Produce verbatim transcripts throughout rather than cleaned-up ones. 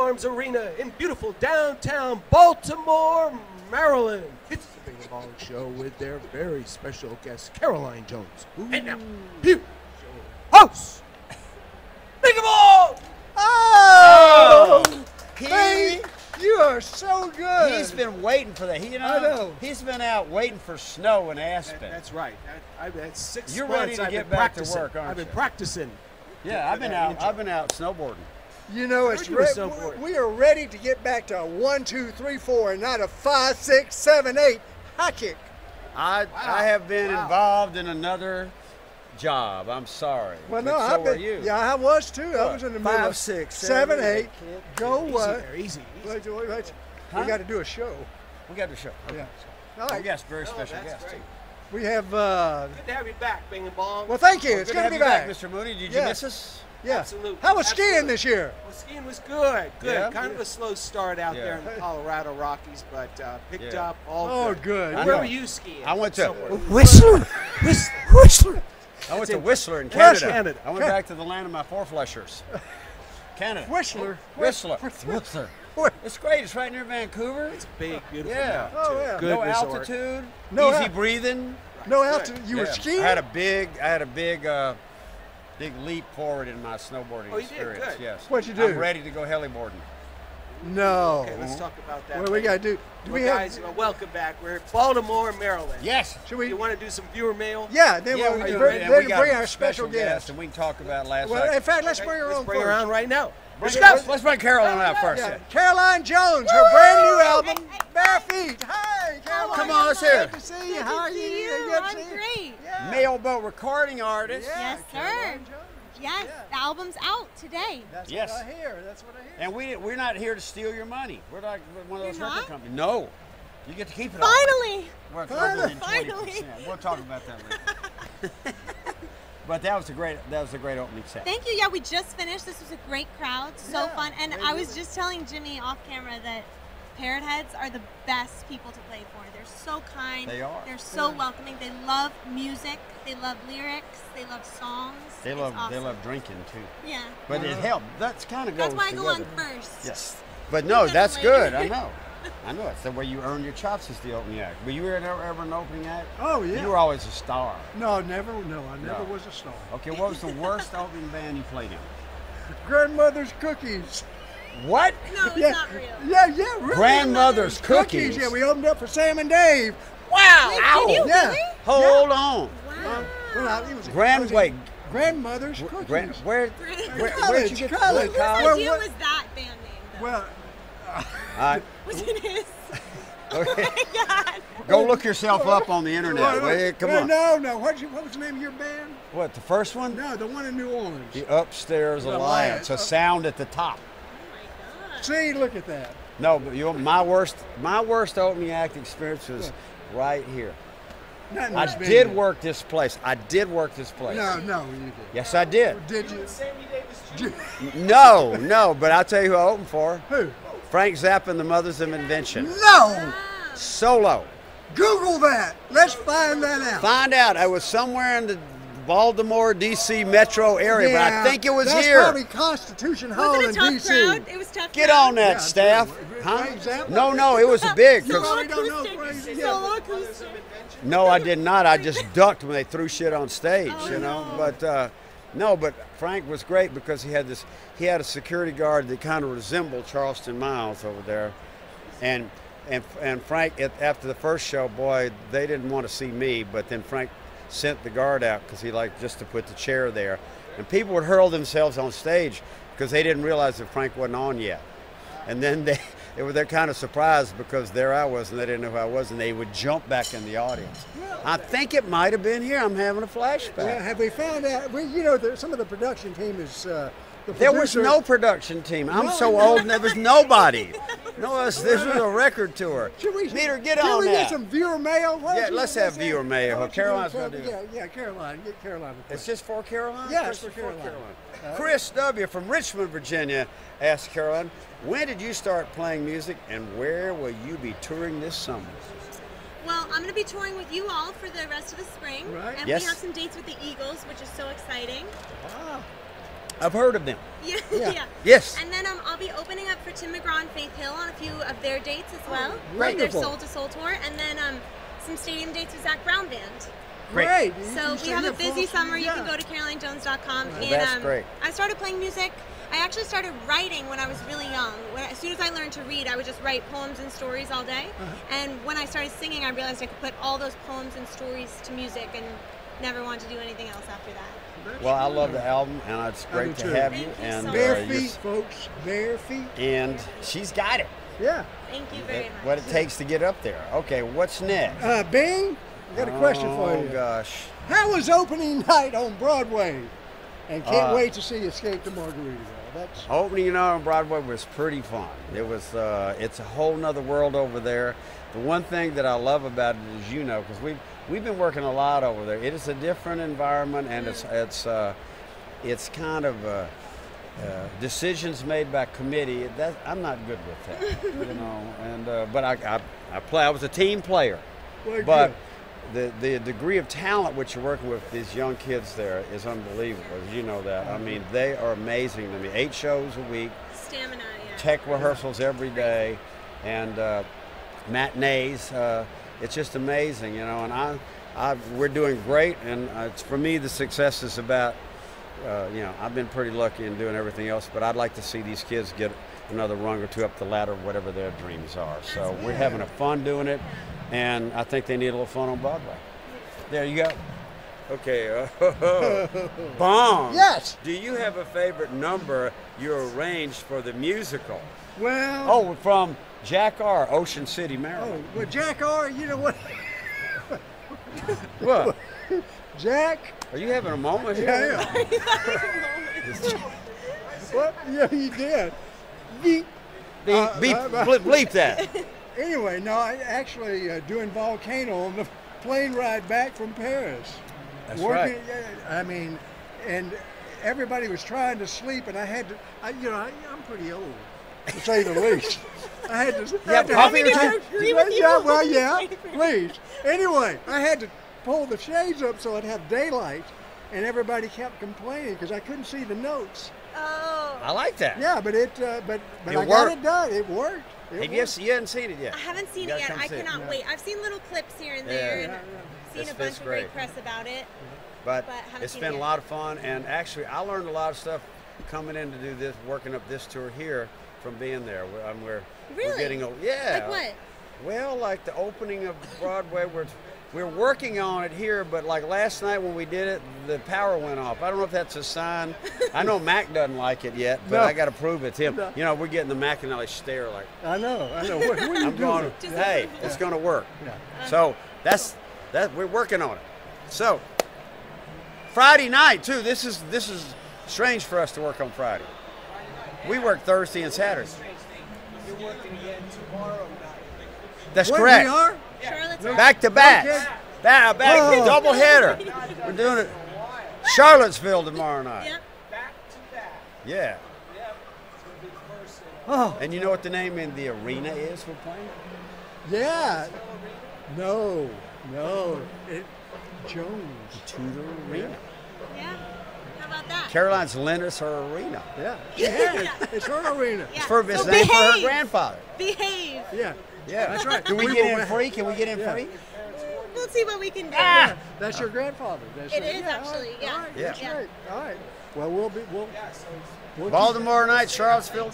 Arms Arena in beautiful downtown Baltimore, Maryland. It's the Bing and Bong Show with their very special guest, Caroline Jones. Ooh. And now, here, host, Bing and Bong! Oh! He, Hey, you are so good. he's been waiting for that. He, you know, I know. He's been out waiting for snow in Aspen. That, that's right. I, I've had six You're months ready to I've get been back to practicing. work, aren't I've been you? practicing. yeah, I've been Uh, out. enjoy. I've been out snowboarding. You know, it's Heard you were re- so bored. we are ready to get back to a one, two, three, four, and not a five, six, seven, eight high kick. I I have been Wow. involved in another job. I'm sorry. Well, But no, so I've been. are you. Yeah, I was too. I was in the middle Five, of six, seven, seven, eight. eight, kid. Go Easy what? there, easy, easy. Wait, wait, wait. Huh? We got to do a show. We got to show. Okay. Yeah. All Oh, right. yes, very Oh, special that's guest. great. too. We have. Uh, Good to have you back, Bing and Bong. well, thank you. Well, It's good good to have be you back, back. Mister Mooney. Did Yeah. you miss us? Yeah. Absolutely. How was skiing Absolutely. this year? Well, skiing was good, good. Yeah? Kind of a slow start out Yeah. there in the Colorado Rockies, but uh, picked Yeah. up all Oh, good. good. I Where know. were you skiing? I went to Somewhere. Whistler. Whistler. Whistler. I went That's to in Whistler in Whistler, Canada. Canada. I went back to the land of my four flushers. Canada. Whistler. Whistler. Whistler. Whistler. Whistler. It's great. It's right near Vancouver. It's a big, beautiful Yeah. mountain, Oh, too. yeah. Good no resort. altitude. No easy al- breathing. No Right, altitude. You were Yeah. skiing? I had a big. I had a big. Uh, big leap forward in my snowboarding Oh, you did? experience. Good. Yes. What'd you do? I'm ready to go heliboarding. No. Okay, let's talk about that. What do we got to do? Do Well, we guys, have? uh, welcome back. We're in Baltimore, Maryland. Yes. Should we? You want to do some viewer mail? Yeah. Then Yeah, we'll we do. bring, And then we got bring a our special guest. and we can talk about last Well, night. in fact, let's Okay, bring her let's on bring first. her on right now. Bring Let's it- go. let's, let's bring Caroline out first. Yeah. yeah. Caroline Jones, her brand new album, Bare Feet. Hi, Caroline. Come on, let's hear it. Good to see you. How are Good to you? see you. Good to I'm see you. great. Yeah. Mailboat recording artist. Yeah, Yes, sir. Caroline Jones. Yes, Yeah. the album's out today. That's Yes. what I hear. That's what I hear. And we we're not here to steal your money. We're not one of those You're record not? companies. No. You get to keep it all. Finally! We're Finally. twenty percent. We'll talk about that later. But that was a great that was a great opening set. Thank you. Yeah, we just finished. This was a great crowd. So Yeah, fun. And they I was really- just telling Jimmy off camera that Parrot Heads are the best people to play for. They're so kind. They are. They're so welcoming. They love music. They love lyrics. They love songs. They It's love awesome. they love drinking too. Yeah. But it helped. That's kind of goes That's why I go on together. first. Yes. But no, Good that's lady. good. I know. I know. It's the way you earn your chops is the opening act. Were you ever, ever an opening act? Oh, yeah. You were always a star. No, never. No, I never No. was a star. Okay, what was the worst opening band you played in? Grandmother's Cookies. What? No, it's Yeah. not real. Yeah, yeah. Really. Grandmother's Cookies. Yeah, we opened up for Sam and Dave. Wow! Wait, did you Yeah. really? Hold on. Wow. Well, I- it was a- Grand it was a wait. Grandmother's Cookies. Gran- where, where, College, where'd you get college. the Well, Whose idea what- was that band name, though? Well, Uh, Was it his? okay. Oh my God. Go look yourself up on the internet. well, Wait, come well, on. No, no. What, you, what was the name of your band? What, the first one? No, the one in New Orleans. The Upstairs The Alliance, a Alliance. sound at the top. Oh my God. See, look at that. No, but you know, my worst, my worst opening act experience was right here. Not in I this did venue. work this place. I did work this place. No, no, you did. Yes, I did. Did you? Sammy Davis Junior No, no, but I'll tell you who I opened for. Who? Frank Zappa and the Mothers of Invention. No. Solo. Google that. Let's find that out. Find out. I was somewhere in the Baltimore, D C metro area, but I Yeah, think it was that's here. probably Constitution Hall Was in it a tough D C. crowd? It was tough. Get crowd? on that, Yeah, staff. true. Huh? Frank Zappa? No, no, it was big. 'cause- Solo Probably don't know acoustic. Frank Zappa. Solo acoustic. no, I did not. I just ducked when they threw shit on stage, Oh, you know. no. But uh, no, but Frank was great because he had this. He had a security guard that kind of resembled Charleston Miles over there, and and and Frank at, after the first show, boy, they didn't want to see me, but then Frank sent the guard out because he liked just to put the chair there, and people would hurl themselves on stage because they didn't realize that Frank wasn't on yet, and then they. They were they're kind of surprised because there I was and they didn't know who I was, and they would jump back in the audience. I think it might have been here. I'm having a flashback. Well, have we found out? We, you know, the, some of the production team is. Uh, the There was producer- no production team. I'm No, so no. old and there was nobody. No, this, this was a record tour. Should we, Meter, get can on we that. get some viewer mail? Why Yeah, don't you- let's have viewer mail. why don't you Caroline's do- gonna do Yeah, yeah, Caroline. Get Caroline. to It's play. just for Caroline? Yeah, Chris it's for is Caroline. Uh, Chris W. from Richmond, Virginia asked Caroline, when did you start playing music and where will you be touring this summer? Well, I'm going to be touring with you all for the rest of the spring. Right. And Yes. we have some dates with the Eagles, which is so exciting. Wow. I've heard of them. Yeah. Yeah. yeah. Yes. And then um, I'll be opening up for for Tim McGraw and Faith Hill on a few of their dates as well. Oh, Like their wonderful. Soul to Soul tour, and then um, some stadium dates with Zach Brown Band. Great. So we have a busy summer. You Yeah. can go to caroline jones dot com. Well, and that's um, great. I started playing music. I actually started writing when I was really young. When, as soon as I learned to read, I would just write poems and stories all day. Uh-huh. And when I started singing, I realized I could put all those poems and stories to music and never wanted to do anything else after that. Well, I love the album, and it's I great do to too. have you. Thank you And so uh, Bare you're- feet, folks. Bare feet. and she's got it. Yeah. Thank you very much. What it takes to get up there. Okay, what's next? Uh, Bing, I got a question for Oh you. gosh. How was opening night on Broadway? And can't Uh, wait to see Escape to Margaritaville. That's Opening night on Broadway was pretty fun. It was, uh, it's a whole nother world over there. The one thing that I love about it is, you know, because we've, we've been working a lot over there. It is a different environment, and it's, it's, uh, it's kind of uh, uh, decisions made by committee. That, I'm not good with that, you know, and, uh, but I, I, I play, I was a team player. well, But good. the, the degree of talent which you're working with these young kids there is unbelievable. You know that. I mean, they are amazing to me. Eight shows a week, Stamina, yeah. tech rehearsals every day, and uh, matinees. Uh, it's just amazing, you know. And I, I, we're doing great. And uh, it's, for me, the success is about, uh, you know, I've been pretty lucky in doing everything else. But I'd like to see these kids get another rung or two up the ladder, whatever their dreams are. So we're having a fun doing it. And I think they need a little fun on Broadway. There you go. Okay. Uh, Bong. Yes. Do you have a favorite number you arranged for the musical? Well, Oh, from Jack R., Ocean City, oh, Maryland. well, Jack R., you know what? What? Jack, Are you having a moment here? yeah, yeah. What? Yeah, he did. Beep. Beep, Uh, beep, uh, bleep, bleep that. Anyway, no, I actually uh, doing Volcano on the plane ride back from Paris. That's Working, right. yeah, I mean, and everybody was trying to sleep, and I had to. I, you know, I, I'm pretty old, to say the least. I had to. I had to coffee have- or I- two? Agree with you. Yeah, well, yeah, please. Anyway, I had to pull the shades up so I'd have daylight, and everybody kept complaining because I couldn't see the notes. Oh. I like that. Yeah, but it, uh, but but It I got worked. it done. It worked. It Have you, worked. you haven't seen it yet? I haven't seen You it gotta yet. come I see it. cannot Yeah. wait. I've seen little clips here and Yeah. there, Yeah, and yeah. seen This a bunch fits of great great. press about it. But, But haven't it's seen been it a yet. lot of fun, and actually, I learned a lot of stuff coming in to do this, working up this tour here from being there. We're, um, we're, we're Really? getting a, yeah. Like what? Well, like the opening of Broadway, we're we're working on it here, but like last night when we did it, the power went off. I don't know if that's a sign. I know Mac doesn't like it yet, but No. I got to prove it to him. No. You know, we're getting the McAnally stare like, I know. I know. What, what are you I'm doing? going, Just- hey, it's going to work. Yeah. So that's that. We're working on it. So Friday night too. This is this is strange for us to work on Friday. We work Thursday and Saturday. That's What, correct. we are? Charlotte's Back to back. Okay. Back, back, Oh. double header. We're doing it. Charlottesville tomorrow night. Yep. Yeah. Oh, And you know what the name in the arena is we're playing? yeah. No, no. It, Jones. Tudor Arena. Yeah. How about that? Caroline's lent us her arena. Yeah. She has. It's her arena. Yeah. It's for it's So named for her behave. grandfather. Behave. Yeah. Yeah, That's right. Can we, We get will in be- free? Can we get in Yeah. free? We'll see what we can do. Ah! That's your grandfather. That's It right. is Yeah, actually, all right, yeah. All right. Yeah. That's right. All right. Well, we'll be. We'll. we'll keep- Baltimore night, Charlottesville.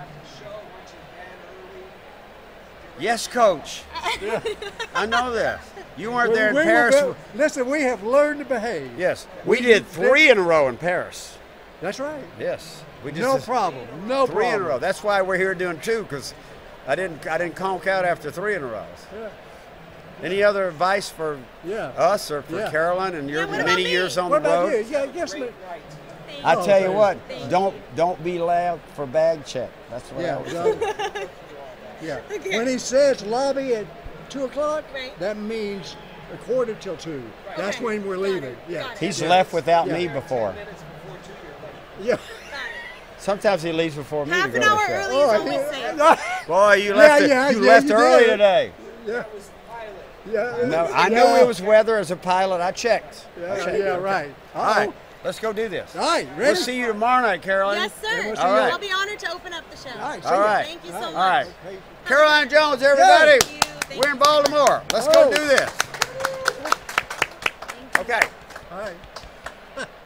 Yes, coach. I know that. You weren't Well, there in we will Paris. be- listen, we have learned to behave. Yes, we did three in a row in Paris. That's right. Yes, we just No problem. No three problem. in a row. That's why we're here doing two, because I didn't I didn't conk out after three in a row. Yeah. Any other advice for Yeah. us or for Yeah. Caroline and your Yeah, what about many me? years on What the about road? you? Yeah, guess me. Thank I Oh, tell you thank what, you. don't don't be loud for bag check. That's what I Yeah. always so- say. yeah. Okay. When he says lobby at two o'clock, Right. that means a quarter till two. That's Okay. when we're Got leaving. it. Yeah. Got it. He's Yeah. left without Yeah. me before. Yeah. Got it. Sometimes he leaves before me Half to an go hour to the show. early Oh, is always safe. yeah. Boy, you left it, yeah, you yeah, left you early did. today. Yeah. Yeah. No, I knew yeah. it was weather as a pilot. I checked. I Yeah, checked. yeah, right. All right. Uh-oh. Let's go do this. All right, ready? We'll see you tomorrow night, Caroline. Yes, sir. we'll see All you. right. I'll be honored to open up the show. All right, see All ya. right. Thank you so All much. All right. Okay. Caroline Jones, everybody. Thank you. Thank We're in you. Baltimore. Let's Oh. go do this. Thank you. Okay. All right.